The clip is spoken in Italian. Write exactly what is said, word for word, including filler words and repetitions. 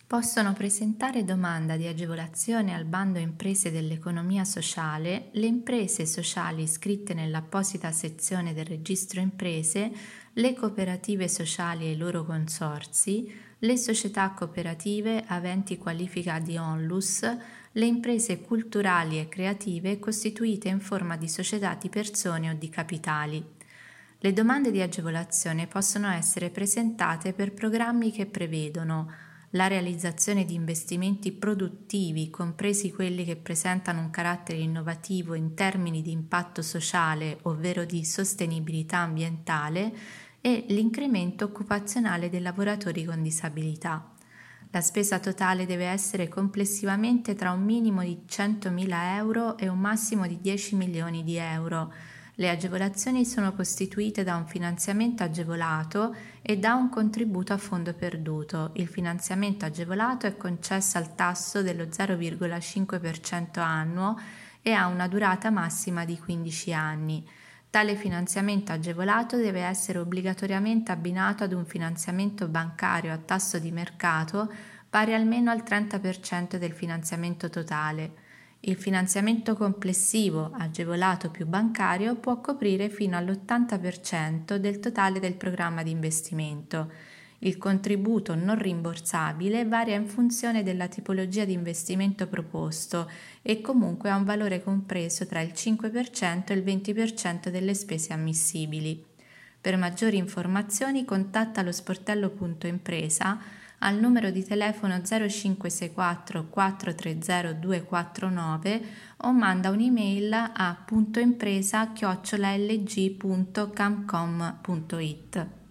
Possono presentare domanda di agevolazione al bando imprese dell'economia sociale le imprese sociali iscritte nell'apposita sezione del registro imprese, le cooperative sociali e i loro consorzi, le società cooperative aventi qualifica di onlus, le imprese culturali e creative costituite in forma di società di persone o di capitali. Le domande di agevolazione possono essere presentate per programmi che prevedono la realizzazione di investimenti produttivi, compresi quelli che presentano un carattere innovativo in termini di impatto sociale, ovvero di sostenibilità ambientale, e l'incremento occupazionale dei lavoratori con disabilità. La spesa totale deve essere complessivamente tra un minimo di centomila euro e un massimo di dieci milioni di euro. Le agevolazioni sono costituite da un finanziamento agevolato e da un contributo a fondo perduto. Il finanziamento agevolato è concesso al tasso dello zero virgola cinque per cento annuo e ha una durata massima di quindici anni. Tale finanziamento agevolato deve essere obbligatoriamente abbinato ad un finanziamento bancario a tasso di mercato pari almeno al trenta per cento del finanziamento totale. Il finanziamento complessivo, agevolato più bancario, può coprire fino all'ottanta per cento del totale del programma di investimento. Il contributo non rimborsabile varia in funzione della tipologia di investimento proposto e comunque ha un valore compreso tra il cinque per cento e il venti per cento delle spese ammissibili. Per maggiori informazioni contatta lo sportello punto impresa al numero di telefono zero cinque sei quattro quattro tre zero due quattro nove o manda un'email a puntoimpresa chiocciola l g punto camcom punto it.